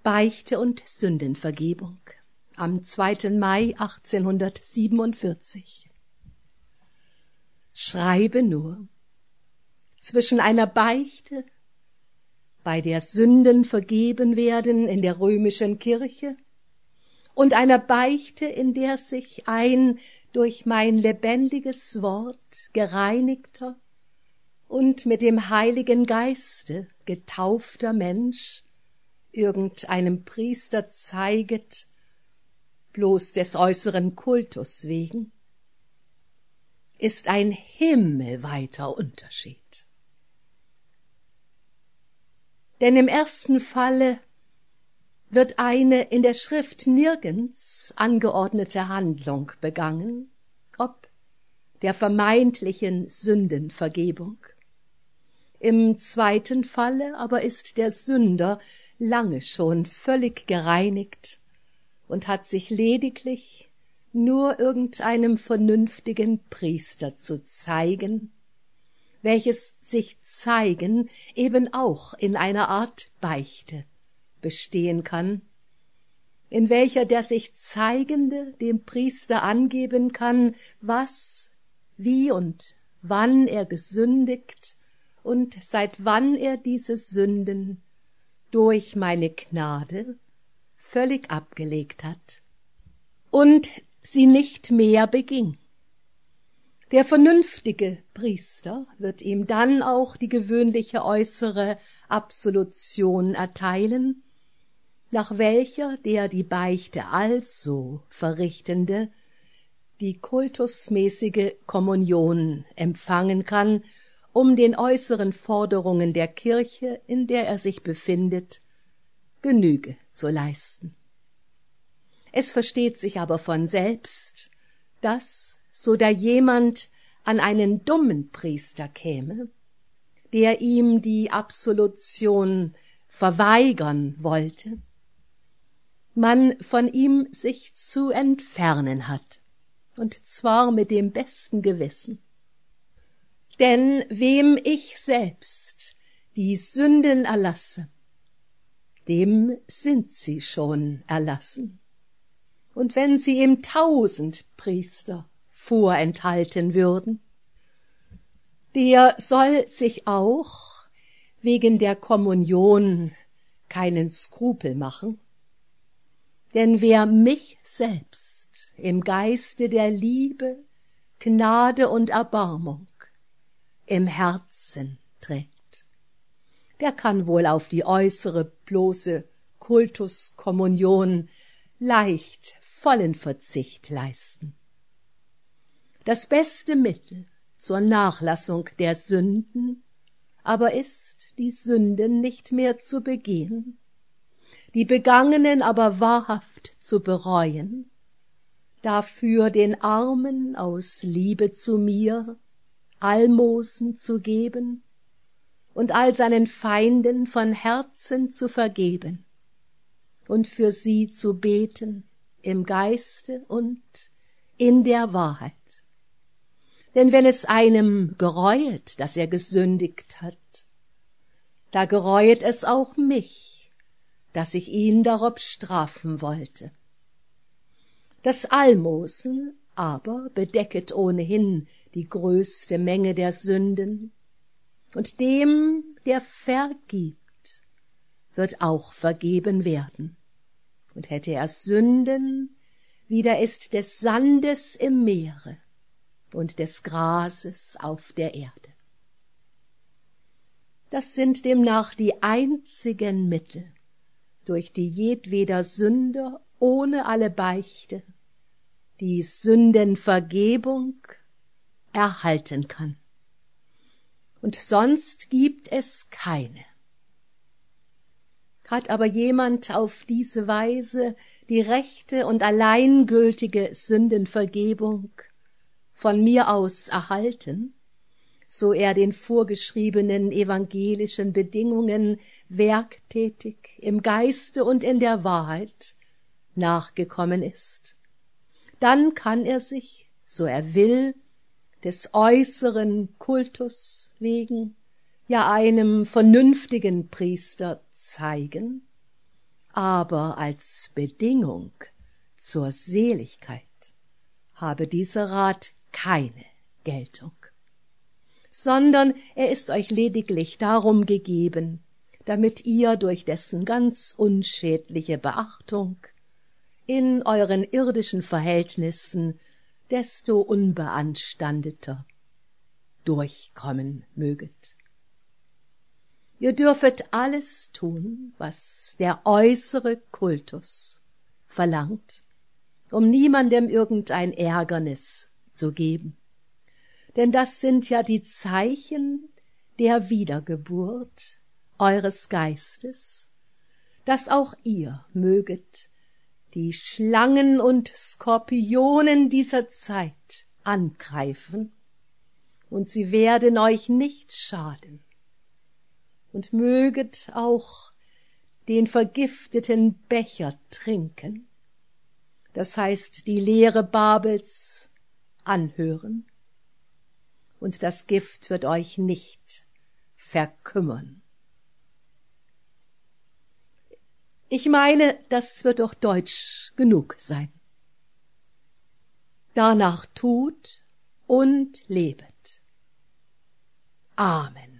Beichte und Sündenvergebung am 2. Mai 1847. Schreibe nur, zwischen einer Beichte, bei der Sünden vergeben werden in der römischen Kirche, und einer Beichte, in der sich ein durch mein lebendiges Wort gereinigter und mit dem Heiligen Geiste getaufter Mensch irgendeinem Priester zeiget, bloß des äußeren Kultus wegen, ist ein himmelweiter Unterschied. Denn im ersten Falle wird eine in der Schrift nirgends angeordnete Handlung begangen, ob der vermeintlichen Sündenvergebung. Im zweiten Falle aber ist der Sünder lange schon völlig gereinigt und hat sich lediglich nur irgendeinem vernünftigen Priester zu zeigen, welches sich zeigen eben auch in einer Art Beichte bestehen kann, in welcher der sich Zeigende dem Priester angeben kann, was, wie und wann er gesündigt und seit wann er diese Sünden durch meine Gnade völlig abgelegt hat und sie nicht mehr beging. Der vernünftige Priester wird ihm dann auch die gewöhnliche äußere Absolution erteilen, nach welcher der die Beichte also verrichtende die kultusmäßige Kommunion empfangen kann, um den äußeren Forderungen der Kirche, in der er sich befindet, Genüge zu leisten. Es versteht sich aber von selbst, dass, so da jemand an einen dummen Priester käme, der ihm die Absolution verweigern wollte, man von ihm sich zu entfernen hat, und zwar mit dem besten Gewissen. Denn wem ich selbst die Sünden erlasse, dem sind sie schon erlassen. Und wenn sie ihm 1000 Priester vorenthalten würden, der soll sich auch wegen der Kommunion keinen Skrupel machen, denn wer mich selbst im Geiste der Liebe, Gnade und Erbarmung im Herzen trägt, der kann wohl auf die äußere bloße Kultuskommunion leicht vollen Verzicht leisten. Das beste Mittel zur Nachlassung der Sünden aber ist, die Sünden nicht mehr zu begehen, die begangenen aber wahrhaft zu bereuen, dafür den Armen aus Liebe zu mir Almosen zu geben und all seinen Feinden von Herzen zu vergeben und für sie zu beten im Geiste und in der Wahrheit. Denn wenn es einem gereuet, dass er gesündigt hat, da gereuet es auch mich, dass ich ihn darob strafen wollte. Das Almosen aber bedecket ohnehin die größte Menge der Sünden, und dem, der vergibt, wird auch vergeben werden. Und hätte er Sünden, wie da ist des Sandes im Meere und des Grases auf der Erde. Das sind demnach die einzigen Mittel, durch die jedweder Sünder ohne alle Beichte die Sündenvergebung erhalten kann. Und sonst gibt es keine. Hat aber jemand auf diese Weise die rechte und alleingültige Sündenvergebung von mir aus erhalten, so er den vorgeschriebenen evangelischen Bedingungen werktätig im Geiste und in der Wahrheit nachgekommen ist, dann kann er sich, so er will, des äußeren Kultus wegen ja einem vernünftigen Priester zeigen, aber als Bedingung zur Seligkeit habe dieser Rat keine Geltung, sondern er ist euch lediglich darum gegeben, damit ihr durch dessen ganz unschädliche Beachtung in euren irdischen Verhältnissen desto unbeanstandeter durchkommen möget. Ihr dürfet alles tun, was der äußere Kultus verlangt, um niemandem irgendein Ärgernis zu geben. Denn das sind ja die Zeichen der Wiedergeburt eures Geistes, dass auch ihr möget die Schlangen und Skorpionen dieser Zeit angreifen, und sie werden euch nicht schaden, und möget auch den vergifteten Becher trinken, das heißt die Lehre Babels anhören, und das Gift wird euch nicht verkümmern. Ich meine, das wird doch deutsch genug sein. Danach tut und lebet. Amen.